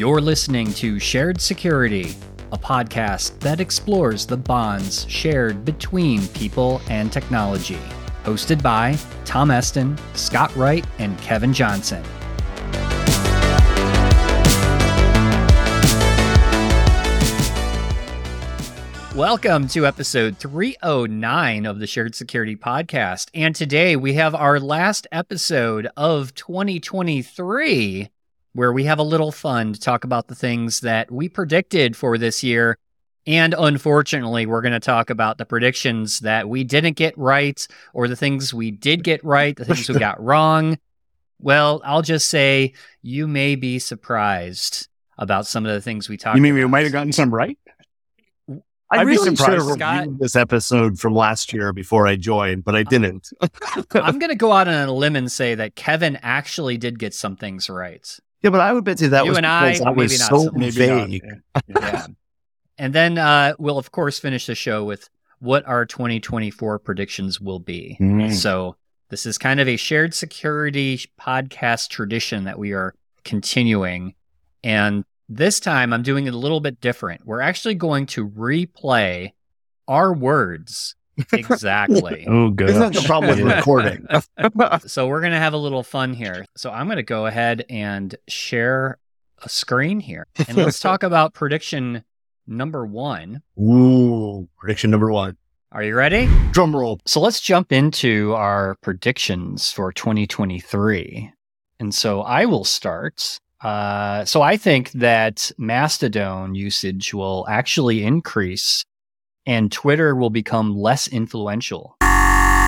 You're listening to Shared Security, a podcast that explores the bonds shared between people and technology. Hosted by Tom Eston, Scott Wright, and Kevin Johnson. Welcome to episode 309 of the Shared Security Podcast. And today we have our last episode of 2023, where we have a little fun to talk about the things that we predicted for this year. And unfortunately, we're going to talk about the predictions that we didn't get right, or the things we did get right, the things we got wrong. Well, I'll just say you may be surprised about some of the things we talked about. You mean we might have gotten some right? I really should have Scott, reviewed this episode from last year before I joined, but I didn't. I'm going to go out on a limb and say that Kevin actually did get some things right. Yeah, but I would bet you that You was and because I was maybe not so so much. vague. Yeah. And then we'll, of course, finish the show with what our 2024 predictions will be. So this is kind of a shared security podcast tradition that we are continuing. And this time, I'm doing it a little bit different. We're actually going to replay our words exactly. Oh, good. Isn't that the problem with recording? So we're going to have a little fun here. So I'm going to go ahead and share a screen here. And let's talk about prediction number one. Ooh, prediction number one. Are you ready? Drum roll. So let's jump into our predictions for 2023. And so I will start. So I think that Mastodon usage will actually increase and Twitter will become less influential. I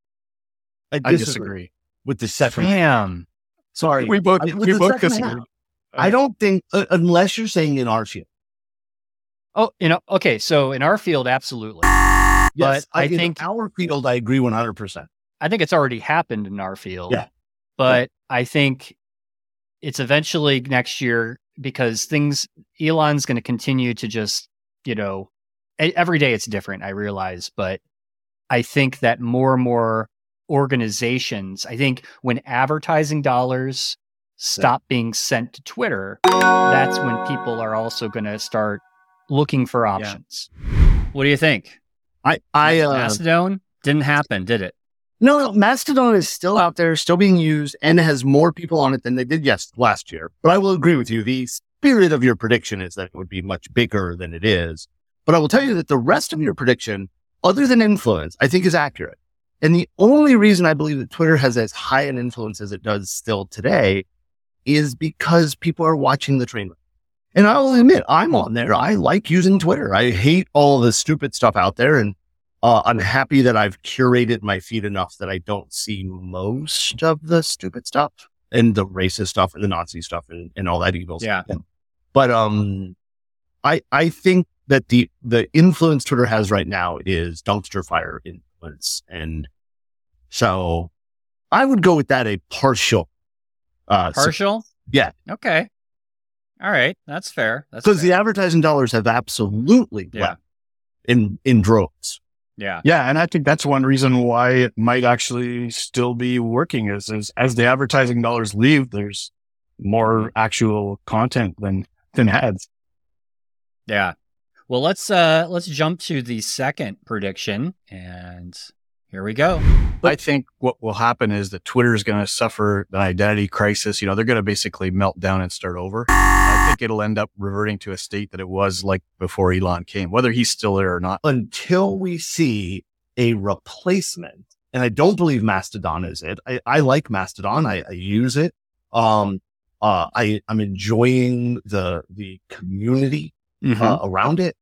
I disagree. with the second. Damn. Sorry, We both with the second disagree. half. I don't think, unless you're saying in our field. Oh, okay. So in our field, absolutely. Yes, But I in think- our field, I agree 100%. I think it's already happened in our field. Yeah. But I think it's eventually next year because Elon's going to continue to just, every day it's different, I realize. But I think that more and more organizations, I think when advertising dollars stop being sent to Twitter, that's when people are also going to start looking for options. What do you think? Mastodon didn't happen, did it? No, Mastodon is still out there, still being used, and has more people on it than they did last year. But I will agree with you. The spirit of your prediction is that it would be much bigger than it is. But I will tell you that the rest of your prediction, other than influence, I think is accurate. And the only reason I believe that Twitter has as high an influence as it does still today is because people are watching the train wreck. And I'll admit, I'm on there. I like using Twitter. I hate all the stupid stuff out there. And I'm happy that I've curated my feed enough that I don't see most of the stupid stuff and the racist stuff and the Nazi stuff and all that evil stuff. But I think that the influence Twitter has right now is dumpster fire influence. And so I would go with that a partial. Partial? Yeah. Okay. All right. That's fair. Because the advertising dollars have absolutely left in droves. Yeah. Yeah, and I think that's one reason why it might actually still be working is as the advertising dollars leave, there's more actual content than ads. Yeah. Well, let's jump to the second prediction, and here we go. I think what will happen is that Twitter is going to suffer an identity crisis. They're going to basically melt down and start over. I think it'll end up reverting to a state that it was like before Elon came, whether he's still there or not. Until we see a replacement, and I don't believe Mastodon is it. I like Mastodon. I use it. I'm enjoying the community around it.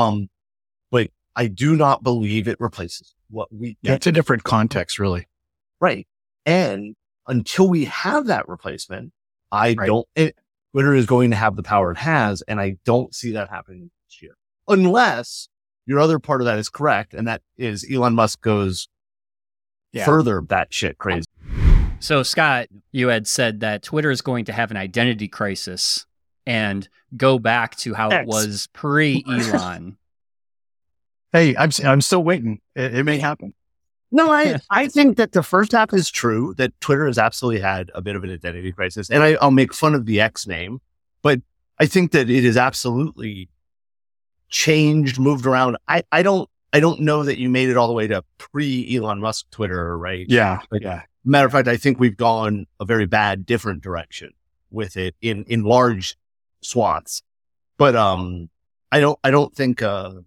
But I do not believe it replaces what we get. It's a different context, really. Right. And until we have that replacement, Twitter is going to have the power it has. And I don't see that happening this year. Unless your other part of that is correct. And that is Elon Musk goes further batshit crazy. So, Scott, you had said that Twitter is going to have an identity crisis and go back to how it was pre-Elon. Hey, I'm still waiting. It may happen. No, I think that the first half is true, that Twitter has absolutely had a bit of an identity crisis. And I'll make fun of the X name, but I think that it is absolutely changed, moved around. I don't know that you made it all the way to pre-Elon Musk Twitter, right? Yeah. Like, Yeah. matter of fact, I think we've gone a very bad, different direction with it in large swaths. But I don't think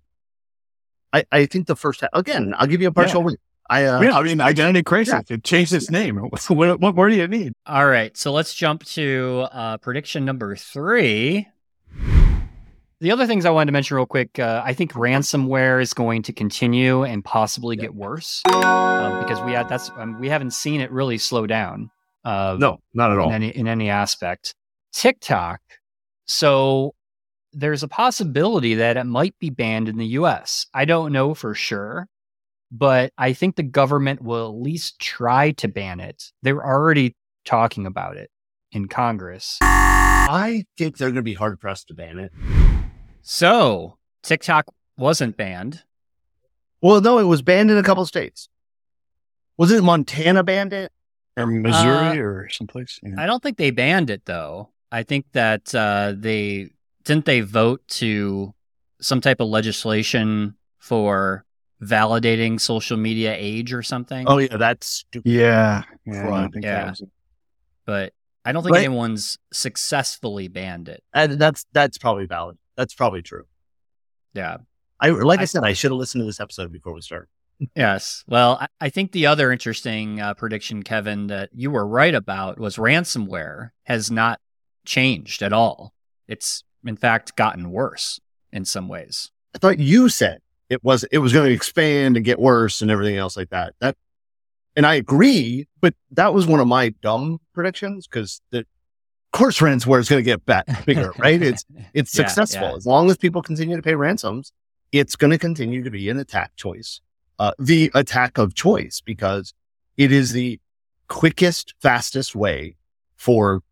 I think the first again, I'll give you a partial win. Identity Crisis. It changed its name. What more do you need? All right, so let's jump to prediction number 3. The other things I wanted to mention real quick, I think ransomware is going to continue and possibly get worse because we haven't seen it really slow down. No, not at all. In any aspect. TikTok. So there's a possibility that it might be banned in the US. I don't know for sure, but I think the government will at least try to ban it. They're already talking about it in Congress. I think they're going to be hard pressed to ban it. So TikTok wasn't banned. Well, no, it was banned in a couple states. Was it Montana banned it? Or Missouri or someplace? Yeah. I don't think they banned it, though. I think that they vote to some type of legislation for validating social media age or something. Oh, yeah, that's stupid. Yeah. Right. I think that was it. But I don't think anyone's successfully banned it. And that's probably valid. That's probably true. Yeah. I said, I should have listened to this episode before we start. Yes. Well, I think the other interesting prediction, Kevin, that you were right about was ransomware has not changed at all. It's, in fact, gotten worse in some ways. I thought you said it was going to expand and get worse and everything else like that. And I agree, but that was one of my dumb predictions because of course ransomware is going to get bigger, right? It's successful. Yeah. As long as people continue to pay ransoms, it's going to continue to be an attack choice. The attack of choice, because it is the quickest, fastest way for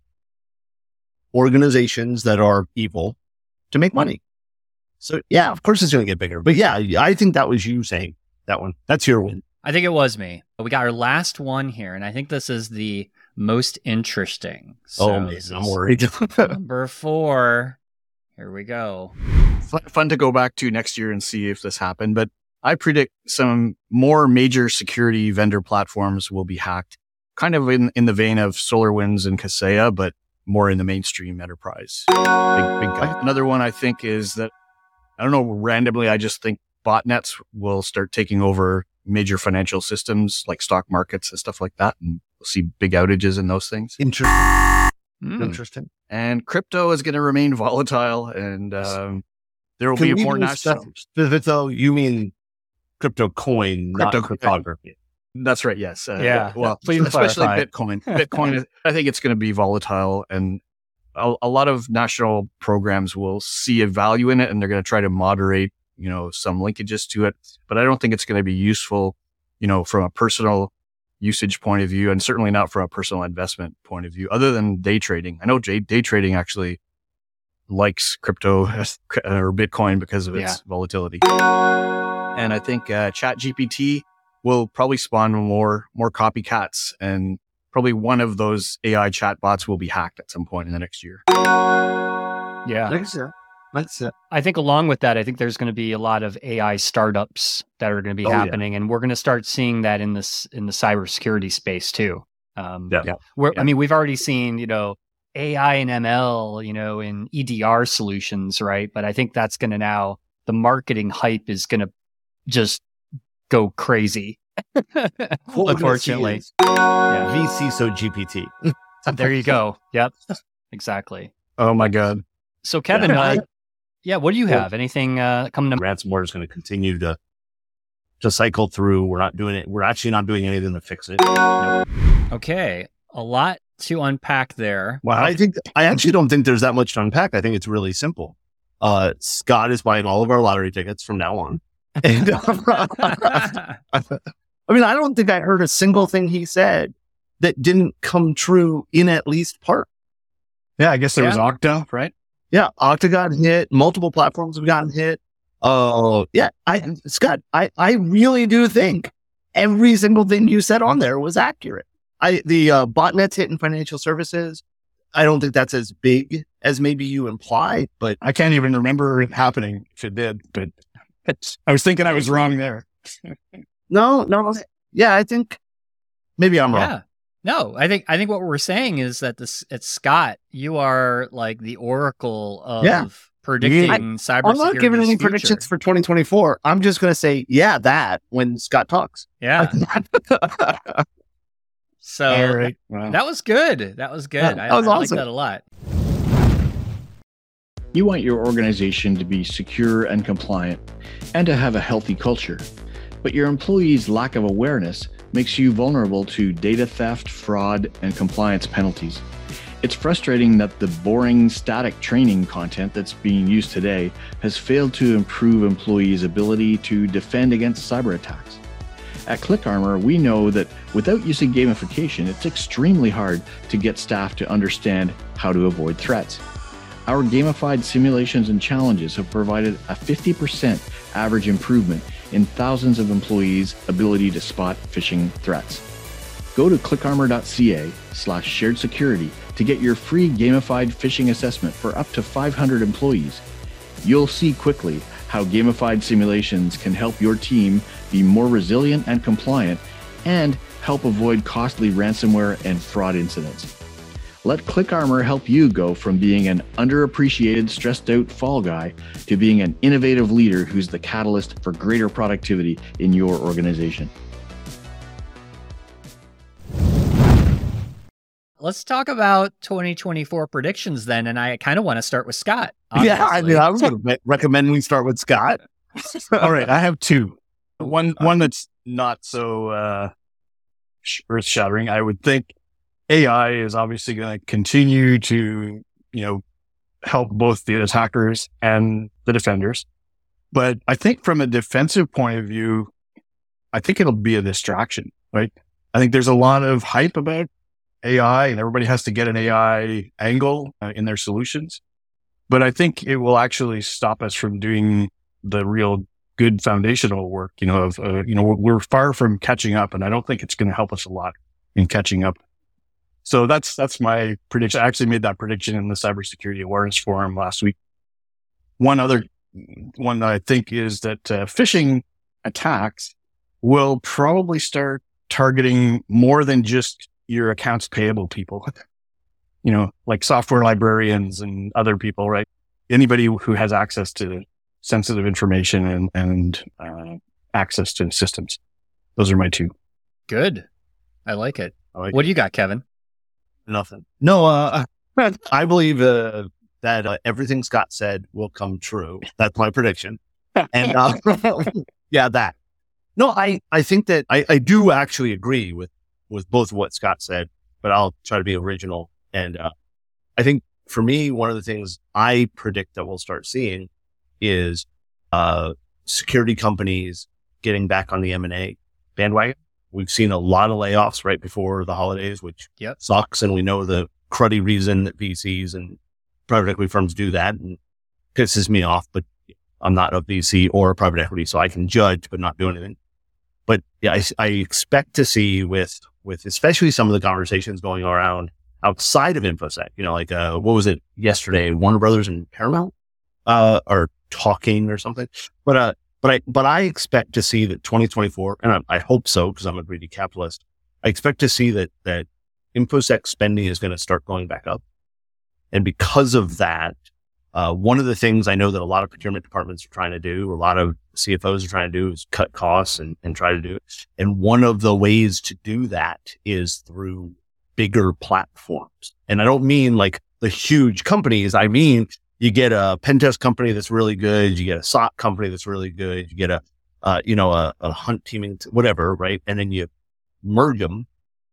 organizations that are evil to make money. So yeah, of course it's going to get bigger. But yeah, I think that was you saying that one. That's your win. I think it was me. We got our last one here, and I think this is the most interesting. So man, I'm worried. Number 4. Here we go. Fun to go back to next year and see if this happened, but I predict some more major security vendor platforms will be hacked, kind of in the vein of SolarWinds and Kaseya, but more in the mainstream enterprise. Big guy. Another one I think is that, I don't know, randomly, I just think botnets will start taking over major financial systems like stock markets and stuff like that. And we'll see big outages in those things. Interesting. And crypto is going to remain volatile, and there will be more national. So you mean crypto coin, not cryptography? That's right. Yes. Well, please especially clarify. Bitcoin. Bitcoin, I think it's going to be volatile, and a lot of national programs will see a value in it, and they're going to try to moderate, some linkages to it. But I don't think it's going to be useful, from a personal usage point of view, and certainly not from a personal investment point of view, other than day trading. I know day trading actually likes crypto or Bitcoin because of its volatility. And I think ChatGPT will probably spawn more copycats, and probably one of those AI chatbots will be hacked at some point in the next year. Yeah. That's it. I think along with that, I think there's going to be a lot of AI startups that are going to be happening, and we're going to start seeing that in the cybersecurity space too. I mean, we've already seen, AI and ML, in EDR solutions, right? But I think that's going to now, the marketing hype is going to just go crazy. Unfortunately. VC so GPT. There you go. Yep. Exactly. Oh my God. So Kevin, what do you have? Anything coming to ransomware is going to continue to cycle through. We're not doing it. We're actually not doing anything to fix it. Okay. A lot to unpack there. Well, I actually don't think there's that much to unpack. I think it's really simple. Scott is buying all of our lottery tickets from now on. And, I mean, I don't think I heard a single thing he said that didn't come true in at least part. Yeah, I guess there was Okta, right? Yeah, Okta got hit. Multiple platforms have gotten hit. Scott, I really do think every single thing you said on there was accurate. The botnets hit in financial services. I don't think that's as big as maybe you imply, but I can't even remember it happening if it did, but I was thinking I was wrong there. no. Yeah, I think maybe I'm wrong. Yeah. No, I think what we're saying is that it's Scott, you are like the oracle of predicting cybersecurity. I'm not giving any predictions for 2024. I'm just going to say, that when Scott talks. Yeah. So all right. Wow. That was good. That was good. That was I awesome. like that a lot. You want your organization to be secure and compliant and to have a healthy culture, but your employees' lack of awareness makes you vulnerable to data theft, fraud, and compliance penalties. It's frustrating that the boring, static training content that's being used today has failed to improve employees' ability to defend against cyber attacks. At ClickArmor, we know that without using gamification, it's extremely hard to get staff to understand how to avoid threats. Our gamified simulations and challenges have provided a 50% average improvement in thousands of employees' ability to spot phishing threats. Go to clickarmor.ca/shared security to get your free gamified phishing assessment for up to 500 employees. You'll see quickly how gamified simulations can help your team be more resilient and compliant and help avoid costly ransomware and fraud incidents. Let ClickArmor help you go from being an underappreciated, stressed out fall guy to being an innovative leader who's the catalyst for greater productivity in your organization. Let's talk about 2024 predictions then. And I kind of want to start with Scott. Obviously. Yeah, I mean, I was going to recommend we start with Scott. All right. I have two. One that's not so earth shattering. I would think AI is obviously going to continue to, help both the attackers and the defenders. But I think from a defensive point of view, I think it'll be a distraction, right? I think there's a lot of hype about AI and everybody has to get an AI angle in their solutions. But I think it will actually stop us from doing the real good foundational work, we're far from catching up, and I don't think it's going to help us a lot in catching up. So that's my prediction. I actually made that prediction in the Cybersecurity Awareness Forum last week. One other one that I think is that phishing attacks will probably start targeting more than just your accounts payable people, like software librarians and other people, right? Anybody who has access to sensitive information and access to systems. Those are my two. Good. I like it. What do you got, Kevin? Nothing. No, I believe that everything Scott said will come true. That's my prediction. And that. No, I think that I do actually agree with both what Scott said, but I'll try to be original. And I think for me, one of the things I predict that we'll start seeing is security companies getting back on the M&A bandwagon. We've seen a lot of layoffs right before the holidays, which sucks. And we know the cruddy reason that VCs and private equity firms do that, and pisses me off, but I'm not a VC or a private equity, so I can judge, but not do anything. But yeah, I expect to see with especially some of the conversations going around outside of InfoSec, what was it yesterday? Warner Brothers and Paramount are talking or something. But I expect to see that 2024, and I hope so because I'm a greedy capitalist. I expect to see that InfoSec spending is going to start going back up, and because of that, one of the things I know that a lot of procurement departments are trying to do, a lot of CFOs are trying to do, is cut costs and try to do it. And one of the ways to do that is through bigger platforms. And I don't mean like the huge companies. I mean, you get a pen test company that's really good. You get a SOC company that's really good. You get a hunt teaming, whatever, right? And then you merge them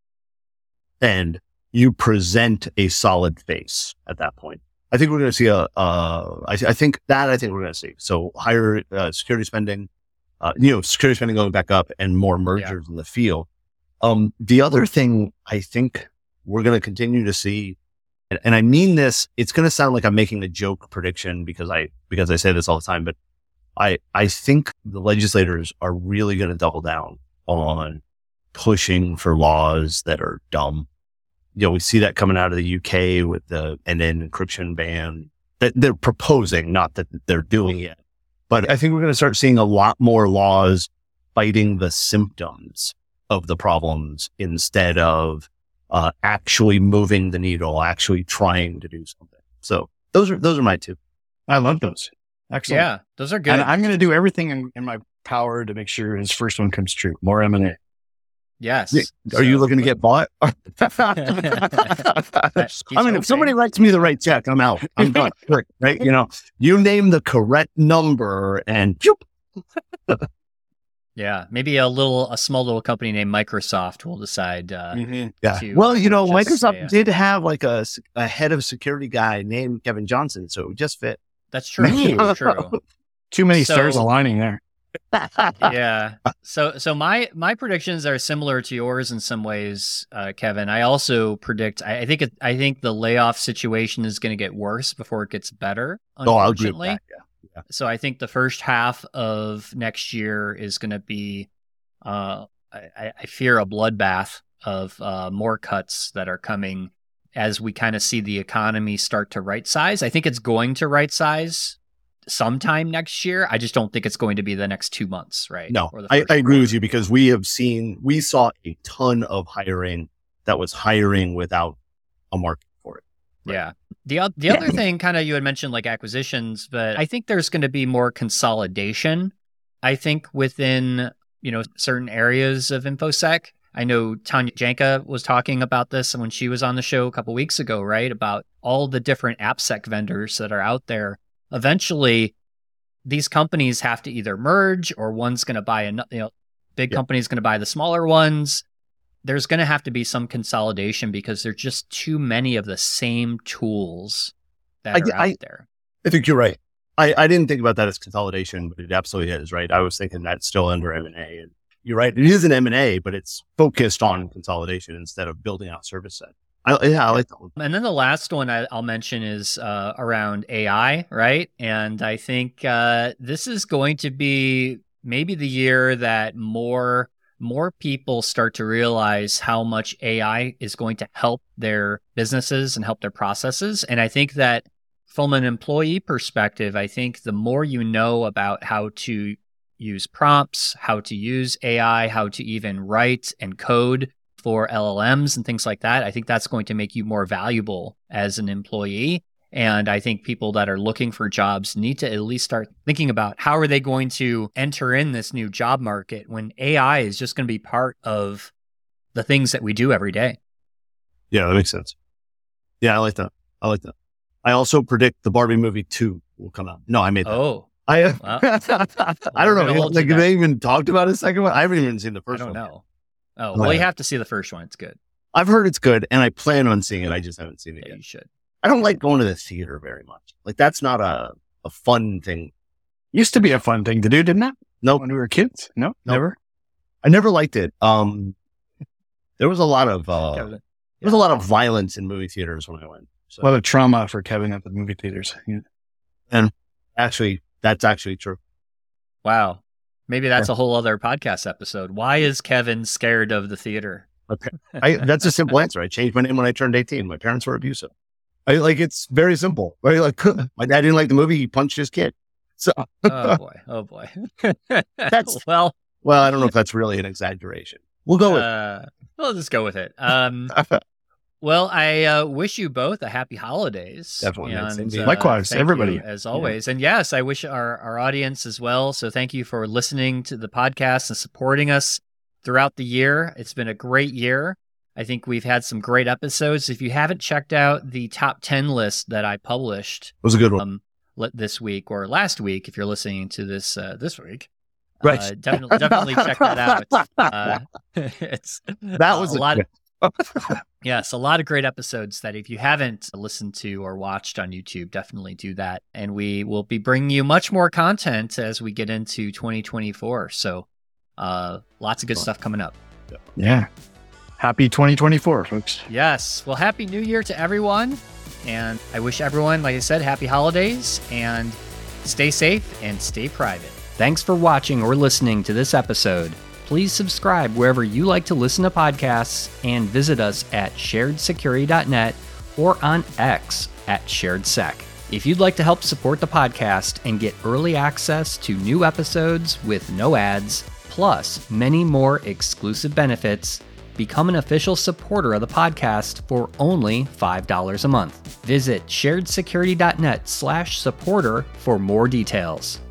and you present a solid face at that point. I think we're going to see I think we're going to see. So higher security spending, security spending going back up and more mergers in the field. The other thing I think we're going to continue to see, and I mean this, it's going to sound like I'm making a joke prediction because I say this all the time, but I think the legislators are really going to double down on pushing for laws that are dumb, we see that coming out of the UK with the end-to-end encryption ban that they're proposing, not that they're doing it. But I think we're going to start seeing a lot more laws fighting the symptoms of the problems instead of actually moving the needle, actually trying to do something. So those are my two. I love those. Excellent. Yeah, those are good. And I'm going to do everything in my power to make sure his first one comes true. More M&A. Yes. Are you looking to get bought? I mean, if somebody writes me the right check, I'm out. I'm done. Right? You name the correct number and Yeah, maybe a small little company named Microsoft will decide. Yeah. To, well, just Microsoft say, did have like a head of security guy named Kevin Johnson, so it would just fit. That's true. That's true. Too many stars aligning there. Yeah. So my predictions are similar to yours in some ways, Kevin. I also predict. I think the layoff situation is going to get worse before it gets better. I'll agree with that. Yeah. So I think the first half of next year is going to be, I fear, a bloodbath of more cuts that are coming as we kind of see the economy start to right size. I think it's going to right size sometime next year. I just don't think it's going to be the next 2 months, right? No, I agree with you because we saw a ton of hiring that was hiring without a market for it. Right? Yeah. The other thing, kind of, you had mentioned like acquisitions, but I think there's going to be more consolidation. I think within, certain areas of InfoSec. I know Tanya Janka was talking about this when she was on the show a couple weeks ago, right? About all the different AppSec vendors that are out there. Eventually, these companies have to either merge or one's going to buy big company's going to buy the smaller ones. There's going to have to be some consolidation because there's just too many of the same tools that are out there. I think you're right. I didn't think about that as consolidation, but it absolutely is, right? I was thinking that's still under M&A. And you're right. It is an M&A, but it's focused on consolidation instead of building out service set. I like that one. And then the last one I'll mention is around AI, right? And I think this is going to be maybe the year that more people start to realize how much AI is going to help their businesses and help their processes. And I think that from an employee perspective, I think the more you know about how to use prompts, how to use AI, how to even write and code for LLMs and things like that, I think that's going to make you more valuable as an employee. And I think people that are looking for jobs need to at least start thinking about how are they going to enter in this new job market when AI is just going to be part of the things that we do every day. Yeah, that makes sense. Yeah, I like that. I also predict the Barbie movie 2 will come out. No, I made that. Oh. I don't know. Like, they even talked about a second one. I haven't even seen the first one. I don't know. Oh, well, you have to see the first one. It's good. I've heard it's good, and I plan on seeing it. I just haven't seen it yet. You should. I don't like going to the theater very much. Like, that's not a fun thing. Used to be a fun thing to do, didn't it? No, when we were kids. No, never. I never liked it. There was a lot of violence in movie theaters when I went. So. A lot of trauma for Kevin at the movie theaters. Yeah. And actually, that's actually true. Wow. Maybe that's a whole other podcast episode. Why is Kevin scared of the theater? Okay. That's a simple answer. I changed my name when I turned 18. My parents were abusive. It's very simple. Right? Like, my dad didn't like the movie. He punched his kid. So, oh boy. That's well, I don't know if that's really an exaggeration. We'll go with we'll just go with it. Well, I wish you both a happy holidays. Definitely. And, likewise, everybody. As always. Yeah. And yes, I wish our audience as well. So thank you for listening to the podcast and supporting us throughout the year. It's been a great year. I think we've had some great episodes. If you haven't checked out the top 10 list that I published, it was a good one this week or last week, if you're listening to this this week, right? Definitely check that out. That was a lot. Yes, a lot of great episodes that if you haven't listened to or watched on YouTube, definitely do that. And we will be bringing you much more content as we get into 2024. So lots of good stuff coming up. Yeah. Happy 2024, folks. Yes. Well, Happy New Year to everyone. And I wish everyone, like I said, happy holidays and stay safe and stay private. Thanks for watching or listening to this episode Please subscribe wherever you like to listen to podcasts and visit us at sharedsecurity.net or on X at SharedSec. If you'd like to help support the podcast and get early access to new episodes with no ads, plus many more exclusive benefits, become an official supporter of the podcast for only $5 a month. Visit sharedsecurity.net/supporter for more details.